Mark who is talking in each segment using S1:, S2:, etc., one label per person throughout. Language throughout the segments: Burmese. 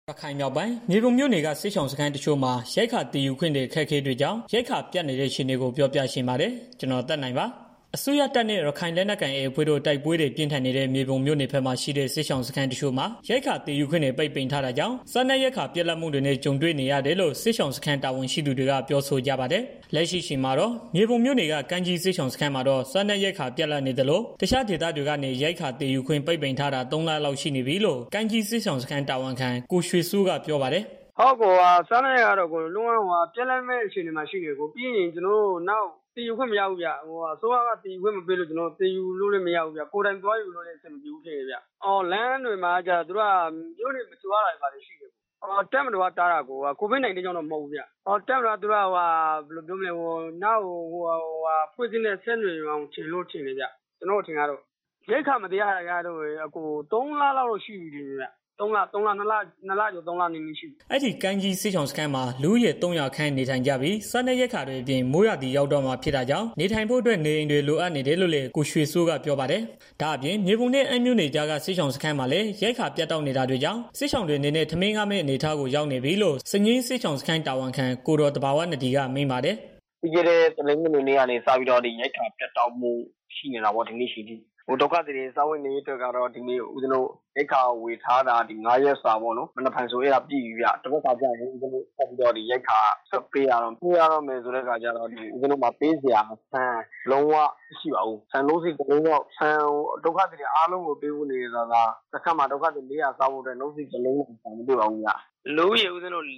S1: ရခိုင်မြောက်ပိုင်းမြေပုံမြို့နယ်ကစစ်ဆောင်စခန်းတချို့မှာရိုက်ခါတည်ယူခွင့်တွေခက်ခဲတွေကြောင့်ရိုက်ခါပြတ်နေတဲ့ရှင်တွေကိုပြောပြရှင်းပါတယ်ကျွန်တော်တက်နိုင်ပါအစိုးရတပ်နဲ့ရခိုင်လက်နက်ကိုင်အဖွဲ့တို့တိုက်ပွဲတွေပြင်းထန်နေတဲ့မြေပုံမြို့နယ်ဘက်မှာရှိတဲ့စစ်ဆောင်စခန်းတချို့မှာရိုက်ခါတည်ယူခွင့်တွေပိတ်ပင်ထားတာကြောင့်စားနပ်ရိက္ခာပြတ်လတ်မှုတွေနဲ့ကြုံတွေ့နေရတယ်လို့စစ်ဆောင်စခန်းတာဝန်ရှိသူတွေကပြောဆိုကြပါတယ်လက်ရှိချိန်မှာတော့မြေပုံမြို့နယ်ကကမ်းကြီးစစ်ဆောင်စခန်းမှာတော့စားနပ်ရိက္ခာပြတ်လတ်နေတယ်လို့တခြားဒေသတွေကနေရိုက်ခါတည်ယူခွင့်ပိတ်ပင်ထားတာ3လလောက်ရှိနေပြီလို့ကမ်းကြီးစစ်ဆောင်စခန်းတာဝန်ခံကိုရွှေစိုးကပြောပါတယ်
S2: ဟုတ်ကောစားနပ်ရတော့ကိုလုံးဝပြက်လက်မဲ့အချိန်တွေမှာရှိနေကိုပြီးရင်ကျွန်တော်တို့နောက်တည်ယူခွင့်မရဘူးဗျဟိုအစိုးရကတည်ယူခွင့်မပေးလို့ကျွန်တော်တည်ယူလို့လည်းမရဘူးဗျကိုယ်တိုင်သွားယူလို့လည်းအဆင်မပြေဘူးဖြစ်နေဗျလမ်းတွေမှာကြာသူတို့ကမြို့တွေမကျွားတာတွေပါရှိတယ်တက်မတော်တားတာကိုကိုဗစ်-19ကြောင့်တော့မဟုတ်ဘူးဗျတက်မတော်သူကဘယ်လိုပြောမလဲနောက်ဖွဲ့စည်းတဲ့ဆက်နွယ်အောင်ချင်လို့ချင်နေဗျကျွန်တော်ထင်ကတော့ရိတ်ခါမတရားရတော့အကို3လလောက်ရှိပြီဗျ3လကျော်3လနေနေရှိ
S1: အဲ့ဒီကမ်းကြီးစစ်ဆောင်စခန်းမှာလူရဲ300ခန့်နေထိုင်ကြပြီးစားနပ်ရိက္ခာတွေအပြင်မိုးရသည့်ရောက်တော့မှဖြစ်တာကြောင့်နေထိုင်ဖို့အတွက်နေအိမ်တွေလိုအပ်နေတယ်လို့လည်းကိုရွှေစိုးကပြောပါတယ်ဒါအပြင်မြေပုံနဲ့အမျိုးနေကြကစစ်ဆောင်စခန်းမှာလည်းရိက္ခာပြတ်တောက်နေတာတွေကြောင့်စစ်ဆောင်တွေနေနဲ့ထမင်းကားမဲ့အနေထားကိုရောက်နေပြီလို့စငင်းစစ်ဆောင်စခန်းတာဝန်ခံကိုတော်တဘာဝနဒီကမိန့်ပါတယ်
S3: ဒီကနေ့တလင်းမျိုးနေကနေစပြီးတော့ဒီရိက္ခာပြတ်တောက်မှုရှိနေတာပေါ့ဒီနေ့ရှိသည်ဒုက္ခတွေစာဝင်နေတဲ့အတွက်ကတော့ဒီနေ့ဦးဇင်းတို့ရိက္ခာဝေထားတာဒီ9ရက်စာပေါ့နော်မနက်ဖြန်ဆိုရပြည်ပြီဗျတစ်ပတ်ခါကြာရင်ဦးဇင်းတို့ဆက်ပြီးတော့ဒီရိက္ခာဆက်ပေးရတော့မယ်ဆိုတဲ့အခါကျတော့ဒီဦးဇင်းတို့မှာပေးစရာဆန်လုံးဝရှိပါဘူးဆန်လို့စိတ်ကလေးတော့ဆန်ဒုက္ခတွေအားလုံးကိုပေးဖို့နေတာကတစ်ခါမှဒုက္ခတွေ400စားဖို့အတွက်လုံးစိတ်ကလေးကိုဆန်မပေးပါဘူးဗျလို့ရဦးဇင်းတို့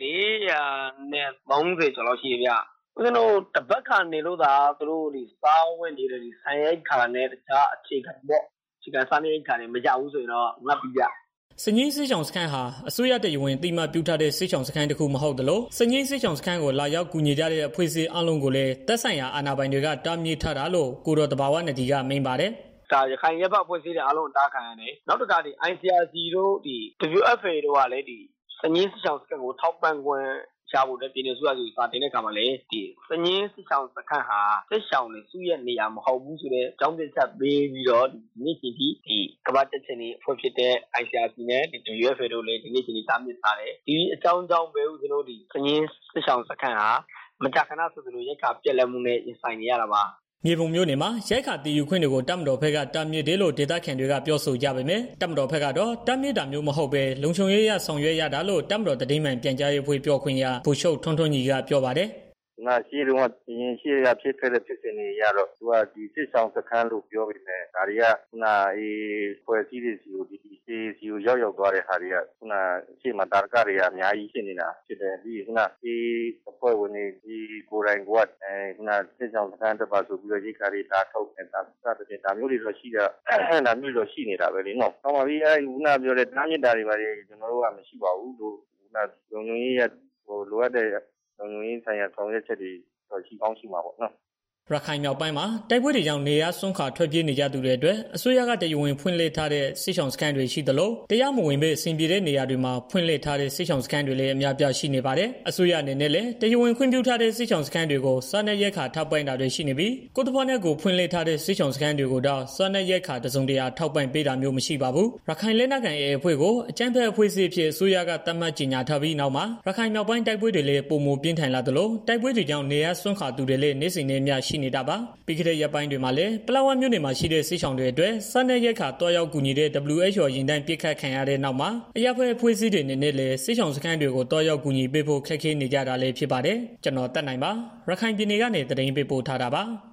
S3: 430ကျော်လောက်ရှိရဗျဦးဇင်းတို့တပတ်ခါနေလို့သာသူတို့ဒီစားဝတ်နေတဲ့ဒီဆိုင်ရိုက်ခါနဲ့တခြားအခြေခံပေါ့အခြေခံစားနေရိုက်ခါတွေမကြဘူးဆိုရင်တော့ငတ်ပြီးပြ
S1: စငင်းစစ်ဆောင်စခန်းဟာအစိုးရတရဝင်တိမပြုထားတဲ့စစ်ဆောင်စခန်းတစ်ခုမဟုတ်သလိုစငင်းစစ်ဆောင်စခန်းကိုလာရောက်ကူညီကြတဲ့အဖွဲ့အစည်းအလုံးကိုလည်းတပ်ဆိုင်ရာအာဏာပိုင်တွေကတားမြစ်ထားတာလို့ကိုတော်တဘာဝနဒီကမိန့်ပါတယ်
S3: ဒါရခိုင်ရပ်ဘအဖွဲ့အစည်းတွေအားလုံးတားခံရတယ်နောက်တစ်ခါဒီ ICRC တို့ဒီ WFA တို့ကလည်းဒီစငင်းစစ်ဆောင်စခန်းကိုထောက်ပံ့ခွင့်ရှာဖို့တဲ့ပြည်နယ်စုရစုစာတင်တဲ့အခါမှာလေဒီစငင်းစစ်ဆောင်စခန်းဟာစစ်ဆောင်တွေစုရဲ့နေရာမဟုတ်ဘူးဆိုတဲ့အကြောင်းပြချက်ပေးပြီးတော့ဒီနေ့ချိန်ထိဒီကမ္ဘာတက်ချင်နေအဖွဲ့ဖြစ်တဲ့ ICRC နဲ့ဒီ WFA တို့လည်းဒီနေ့ချိန်ထိတားမြစ်ထားတယ်ဒီအကြောင်းကြောင့်ပဲဦးကျွန်တော်ဒီစငင်းစစ်ဆောင်စခန်းဟာမကြာခဏဆိုသလိုရက်ခါပြက်လက်မှုနဲ့ရင်ဆိုင်နေရတာပါ
S1: မြေပုံမျိုးနယ်မှာရိုက်ခါတည်ယူခွင့်တွေကိုတပ်မတော်ဘက်ကတားမြစ်တယ်လို့ဒေသခံတွေကပြောဆိုကြပေမဲ့တပ်မတော်ဘက်ကတော့တားမြစ်တာမျိုးမဟုတ်ပဲလုံခြုံရေးရဆောင်ရွက်ရတာလို့တပ်မတော်တတိမှန်ပြန်ကြားရေးဖွဲ့ပြောခွင့်ရဗိုလ်ချုပ်ထွန်းထွန်းကြီးကပြောပါတယ်
S4: ငါရှိတော့ရင်ရှိရဖြစ်ခဲ့တဲ့ဖြစ်စဉ်တွေရတော့သူကဒီစစ်ဆောင်စခန်းလို့ပြောပြီးနေဒါတွေကဖွဲ့စည်းတွေစီကိုဒီစီကိုရောက်သွားတဲ့ဟာတွေကရှေ့မှာတာရကတွေကအများကြီးဖြစ်နေတာဖြစ်တယ်ဒီအဖွဲ့ဝင်တွေဒီကိုယ်တိုင်ကစစ်ဆောင်စခန်းတစ်ပါဆိုပြီးတော့ရိတ်ခါတွေတာထုတ်နေတာစသဖြင့်ဒါမျိုးတွေတော့ရှိတာဒါမျိုးတော့ရှိနေတာပဲလေနော်။ဟောပါပြီပြောတဲ့တားမြစ်တာတွေပါလေကျွန်တော်တို့ကမရှိပါဘူးလို့လုံခြုံရေးရလိုအပ်တဲ့လုံခြုံရေးဆိုင်ရာဆောင်ရွက်ချက်တွေတော့ရှိကောင်းရှိမှာပေါ့နော်
S1: ရခိုင်မြောက်ပိုင်းမှာတိုက်ပွဲတွေကြောင့်နေရဆွန့်ခါထွက်ပြေးနေကြသူတွေအတွက်အစိုးရကတရဝင်ဖွင့်လှစ်ထားတဲ့စစ်ဆောင်စခန်းတွေရှိသလိုတရားမဝင်ပဲအဆင်ပြေတဲ့နေရာတွေမှာဖွင့်လှစ်ထားတဲ့စစ်ဆောင်စခန်းတွေလည်းအများပြားရှိနေပါတယ်အစိုးရအနေနဲ့လည်းတရဝင်ခွင့်ပြုထားတဲ့စစ်ဆောင်စခန်းတွေကိုစားနပ်ရိက္ခာထောက်ပံ့တာတွေရှိနေပြီးကိုတဖွားနဲ့ကိုဖွင့်လှစ်ထားတဲ့စစ်ဆောင်စခန်းတွေကိုတော့စားနပ်ရိက္ခာတစုံတရာထောက်ပံ့ပေးတာမျိုးမရှိပါဘူးရခိုင်လက်နက်ကိုင်အဖွဲ့ကိုအကြမ်းဖက်အဖွဲ့အစည်းအဖြစ်အစိုးရကသတ်မှတ်ကြေညာထားပြီးနောက်မှာရခိုင်မြောက်ပိုင်းတိုက်ပွဲတွေလည်းပုံမပြင်းထန်လာသလိုတိုက်ပွဲတွေကြောင့်နေရဆွန့်ခါသူတွေလည်းနေစဉ်နဲ့မျှရှိနေတာပါပြီးခဲ့တဲ့ရက်ပိုင်းတွေမှာလည်းပလောဝမြို့နယ်မှာရှိတဲ့စစ်ဆောင်တွေအတွက်စားနပ်ရိက္ခာတွားရောက်ကူညီတဲ့ WHO ရင်တန်းပစ်ခတ်ခံရတဲ့နောက်မှာအရပ်ဘက်အဖွဲ့အစည်းတွေနဲ့လည်းစစ်ဆောင်စခန်းတွေကိုတွားရောက်ကူညီပေးဖို့ခက်ခဲနေကြတာလည်းဖြစ်ပါတယ်ကျွန်တော်တက်နိုင်ပါရခိုင်ပြည်နယ်ကနေသတင်းပေးပို့ထားတာပါ